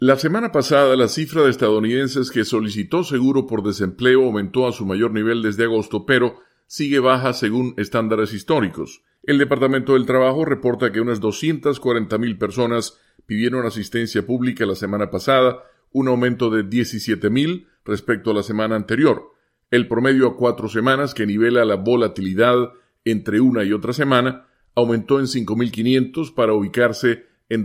La semana pasada, la cifra de estadounidenses que solicitó seguro por desempleo aumentó a su mayor nivel desde agosto, pero sigue baja según estándares históricos. El Departamento del Trabajo reporta que unas 240,000 personas pidieron asistencia pública la semana pasada, un aumento de 17,000 respecto a la semana anterior. El promedio a 4 semanas, que nivela la volatilidad entre una y otra semana, aumentó en 5,500 para ubicarse en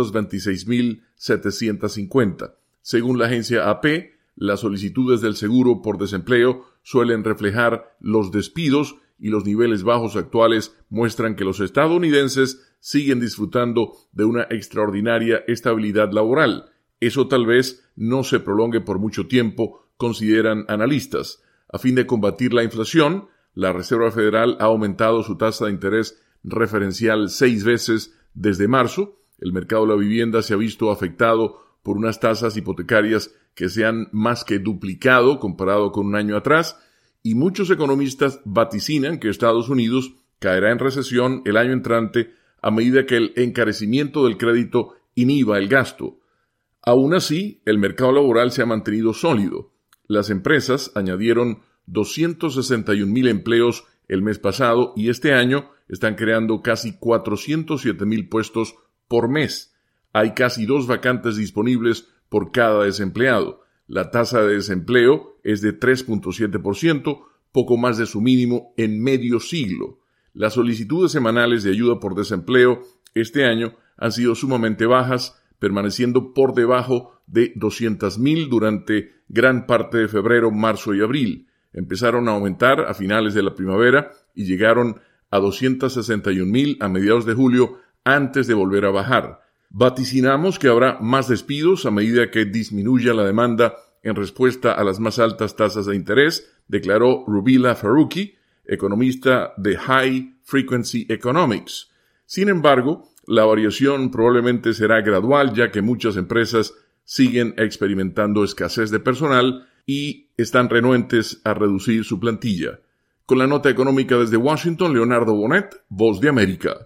226,750. Según la agencia AP, las solicitudes del seguro por desempleo suelen reflejar los despidos y los niveles bajos actuales muestran que los estadounidenses siguen disfrutando de una extraordinaria estabilidad laboral. Eso tal vez no se prolongue por mucho tiempo, consideran analistas. A fin de combatir la inflación, la Reserva Federal ha aumentado su tasa de interés referencial 6 veces desde marzo. El mercado de la vivienda se ha visto afectado por unas tasas hipotecarias que se han más que duplicado comparado con un año atrás, y muchos economistas vaticinan que Estados Unidos caerá en recesión el año entrante a medida que el encarecimiento del crédito inhiba el gasto. Aún así, el mercado laboral se ha mantenido sólido. Las empresas añadieron 261,000 empleos el mes pasado y este año están creando casi 407,000 puestos por mes. Hay casi 2 vacantes disponibles por cada desempleado. La tasa de desempleo es de 3,7%, poco más de su mínimo en medio siglo. Las solicitudes semanales de ayuda por desempleo este año han sido sumamente bajas, permaneciendo por debajo de 200,000 durante gran parte de febrero, marzo y abril. Empezaron a aumentar a finales de la primavera y llegaron a 261,000 a mediados de julio antes de volver a bajar. Vaticinamos que habrá más despidos a medida que disminuya la demanda en respuesta a las más altas tasas de interés, declaró Rubila Faruqi, economista de High Frequency Economics. Sin embargo, la variación probablemente será gradual, ya que muchas empresas siguen experimentando escasez de personal y están renuentes a reducir su plantilla. Con la nota económica desde Washington, Leonardo Bonet, Voz de América.